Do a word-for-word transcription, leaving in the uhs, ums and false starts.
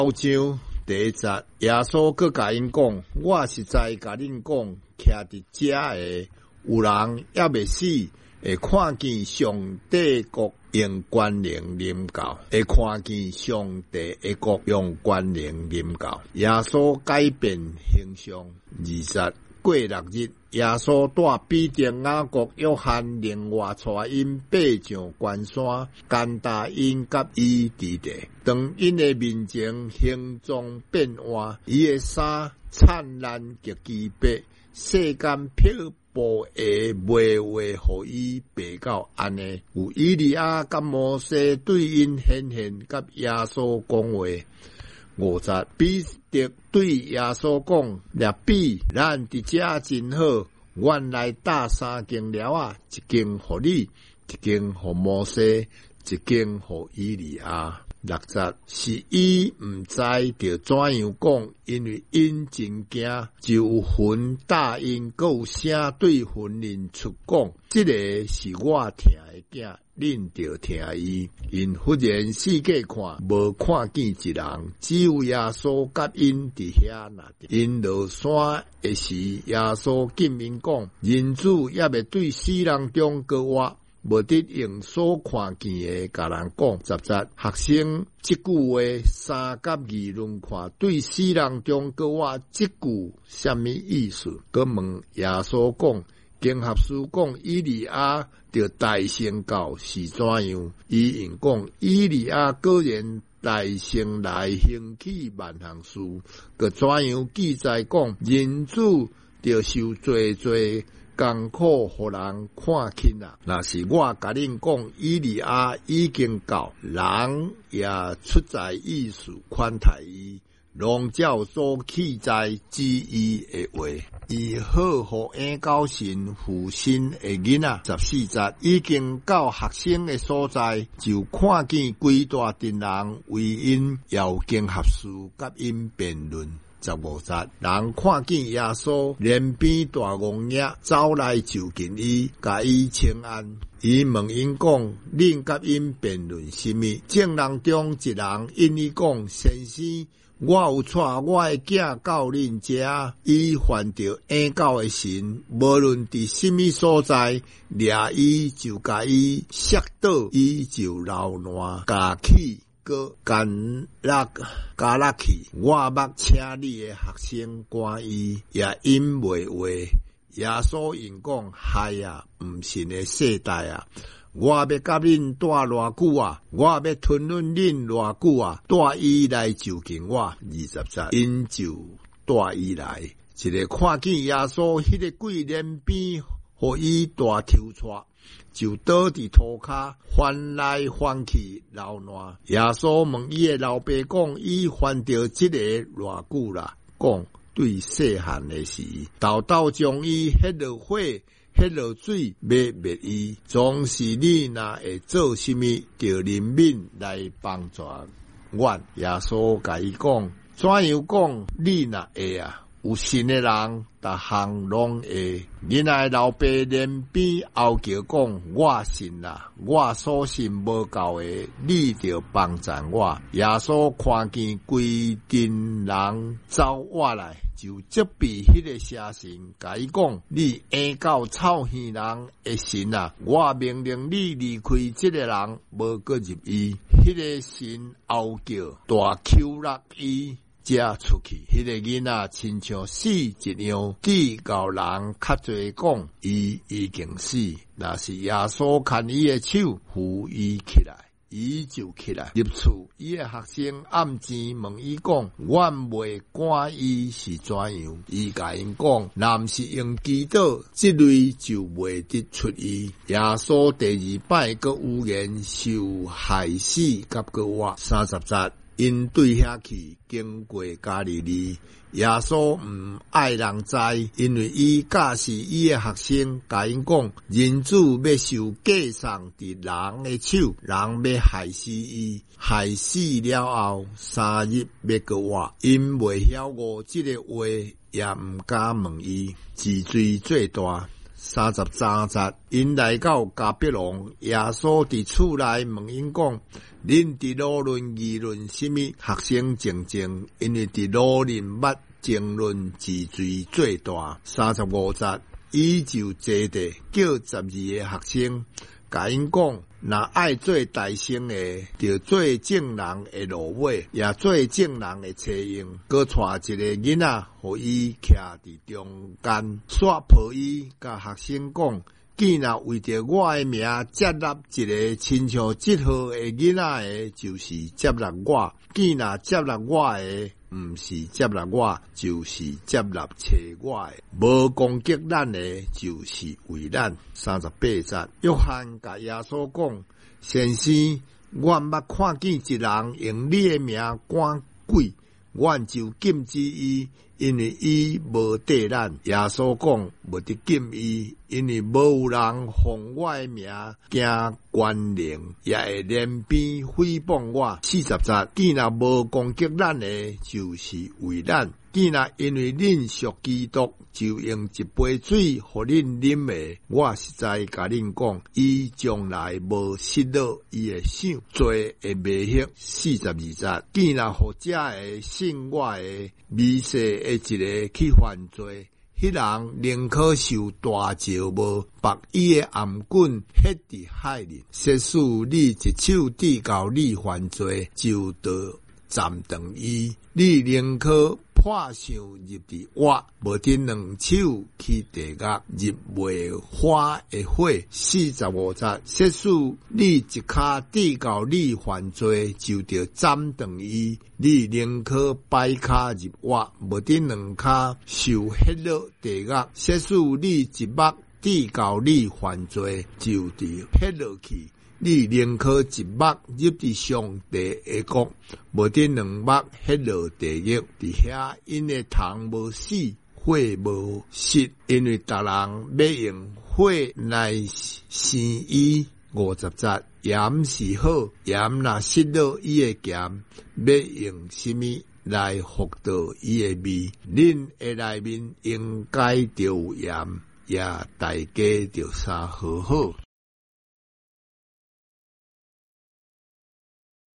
好像第一节，耶稣佮甲因讲，我实在甲恁讲，徛伫遮诶，有人也未死，会看见上帝国用关灵临到，会看见上帝的国用关灵临到。耶稣改变形象，二十过六日，耶稣带彼得、雅各、约翰另外带因爬上关山，干答因甲伊伫地。当因的面前形状变换，伊的衫灿烂极其白，世间漂布的袂话，互伊白到安尼。有以利亚甲摩西对因显现，甲耶稣讲话。五十，彼得对耶稣讲：若比咱伫遮真好，原来搭三间寮啊，一间互你，一间互摩西，一间互以利亚。六十，是伊毋知着怎样讲，因为因真惊，就有魂答应，阁有声对魂灵出讲：这个是我疼的囝，恁着听伊。因忽然四界看，无看见一人，只有耶稣甲因伫遐那地。因落山的时，耶稣见因讲：人子也未对死人中过活。无得用所看见的甲人讲。十节，学生即句话三甲议论看，对死人中国话即句什么意思？佮问耶稣讲，经学书讲以利亚着大成教是怎样？伊应讲以利亚果然大成来兴起万项事，佮怎样记载讲人子着受罪罪。艰苦互人看轻啊！若是我甲恁讲，以利亚已经到，人也出在意思款待伊，拢照所记载之意的话，伊好互因高神父亲的囡仔。十四节，已经到学生的所在，就看见规大群人为因要经合书甲因辩论。十五节，人看见耶稣连边大王爷走来就近伊，甲伊请安。伊问因讲：恁甲因辩论什么？众人中一人因伊讲：先生，我有带我的囝到恁遮，伊犯着ain教的神，无论伫什么所在，掠伊就甲伊摔倒，伊就流烂家起。个干拉加拉去，我捌请你的学生赶伊，也因袂话。耶稣因讲：嗨啊，毋信的世代啊！我要甲恁带偌久啊？我要吞论恁偌久啊？带伊来就近我。二十节，因就带伊来，一个看见耶稣迄个鬼脸边，互伊大抽出。就倒伫涂骹，翻来翻去流烂。耶稣问伊的老爸讲：伊犯着即个偌久啦？讲对细汉的时，豆豆将伊迄落火、迄落水要灭伊，总是你若会做什么，着怜悯来帮助我。耶稣甲伊讲：怎样讲？你若会啊？有信的人，逐项拢会。恁爱老爸连边后叫讲：我信啦，我所信无够的，你着帮助我。耶稣看见规群人走我来，就责备迄个邪神，甲伊讲：你ain到臭耳人的神啊！我命令你离开这个人，无搁入伊。迄个神后叫大口落伊。遮出去，迄、那个囡仔亲像死一样，地教人较侪讲，伊已经死。若是耶稣看伊的手，扶伊起来，伊就起来入厝。伊的学生暗前问伊讲：阮袂赶伊是怎样？伊甲因讲：若毋是用祈祷，即类就袂得出伊。耶稣第二摆个有言受害死，甲个我三十节。因对遐去，经过加利利，耶稣毋爱人知，因为伊教示伊的学生，甲因讲：人子要受寄送伫人的手，人要害死伊，害死了后三日要个活。因袂晓悟即个话，也毋敢问伊，自罪最大。 三十三节，因来到迦百农，耶稣伫厝内问因讲：恁伫讨论议论什么？学生静静，因为伫讨论捌争论治罪最大。三十五节，伊就坐地叫十二个学生，甲因讲：若爱做大生的，就做正人的芦苇，也做正人的车用。搁带一个囡仔，互伊徛伫中间，煞抱伊，甲学生讲：既然为着我的名接纳一个亲像这号的囡仔的，就是接纳我；既然接纳我的，毋是接纳我，就是接纳找我的。无攻击咱的，就是为咱。三十八节，约翰甲耶稣讲：先生，阮捌看见一人用你的名赶鬼，阮就禁止伊，因为伊无缀咱。耶稣讲：无得禁伊，因为无有人奉我的名行关灵，也会连边诽谤我。四十节，既然无攻击咱的，就是为咱。既然因为恁属基督，就用一杯水互恁啉的。我实在甲恁讲，伊将来无失落伊的想，做会袂晓。四十二节，既然互这的信我的微细的一个去犯罪，迄人宁可受大石无，把伊的颔棍ฮ็伫海里。设使你一手递到你犯罪，就得暂停伊。你宁可破相入伫瓦，无得两手去地狱入袂花的火。四十五节，设使你一骹递到你犯罪，就得斩断伊。你宁可摆骹入瓦，无得两骹受迄落地狱。设使你一目递到你犯罪，就得迄落去。你宁可一目入伫上帝的国，无得两目迄落地狱。伫遐因的虫无死，火无熄，因为逐人要用火来生伊。五十节，盐是好，盐若失落伊的咸，要用什么来复到伊的味？恁的内面应该着有盐，也大家着相好好。